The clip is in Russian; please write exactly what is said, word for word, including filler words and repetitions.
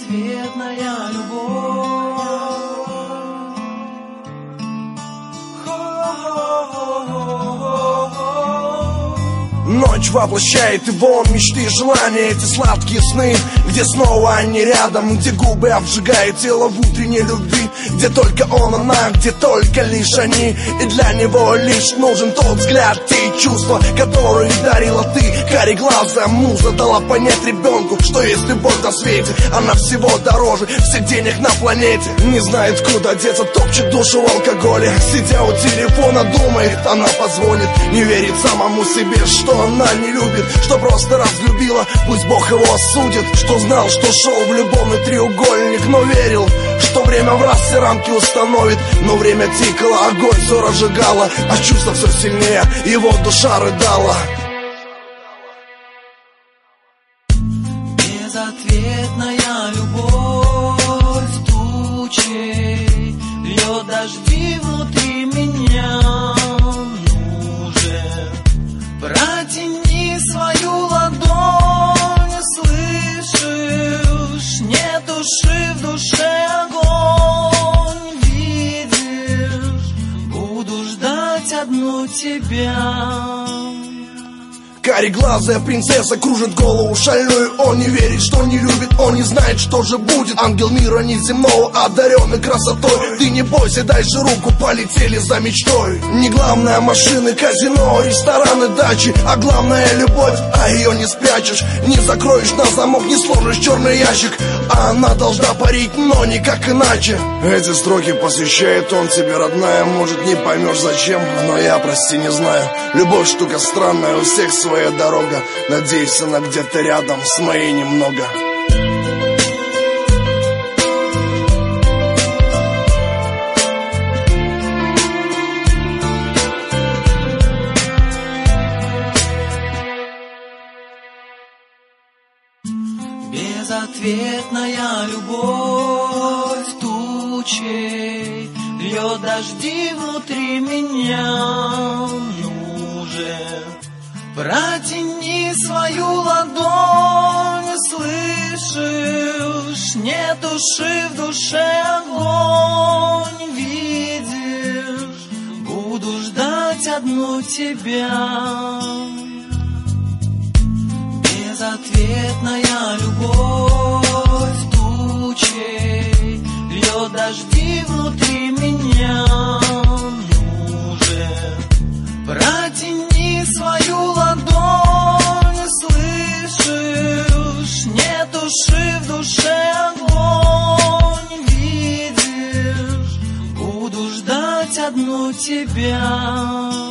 Безответная любовь. Ночь воплощает его мечты и желания, эти сладкие сны, где снова они рядом, где губы обжигают тело в утренней любви, где только он, она, где только лишь они. И для него лишь нужен тот взгляд, те чувства, которые дарила ты. Кареглазая муза дала понять ребенку, что есть любовь на свете, она всего дороже всех денег на планете. Не знает, куда деться, топчет душу в алкоголе, сидя у телефона думает, она позвонит. Не верит самому себе, что она не любит, что просто разлюбила, пусть Бог его осудит. Что знал, что шел в любовный треугольник, но верил, что время в раз все рамки установит. Но время тикало, огонь все разжигало, а чувство все сильнее, его душа рыдала. Безответная любовь тучей льет дожди внутри меня. Протяни свою ладонь, слышишь? Не туши в душе огонь, видишь? Буду ждать одну тебя. Кареглазая принцесса кружит голову шальную. Он не верит, что не любит, он не знает, что же будет. Ангел мира неземного, одаренный красотой. Ты не бойся, дай же руку, полетели за мечтой. Не главное машины, казино, рестораны, дачи, а главное любовь, а ее не спрячешь. Не закроешь на замок, не сложишь черный ящик, а она должна парить, но никак иначе. Эти строки посвящает он тебе, родная. Может, не поймешь зачем, но я, прости, не знаю. Любовь штука странная, у всех своя дорога. Надеюсь, она где-то рядом с моей немного. Безответная любовь тучей льет дожди внутри меня. Нужен протяни свою ладонь, слышишь? Не туши в душе огонь, видишь? Буду ждать одну тебя. Безответная любовь тучей льет дожди внутри меня. Нужен протяни свою ладонь, слышишь? Не туши в душе огонь, видишь? Буду ждать одну тебя.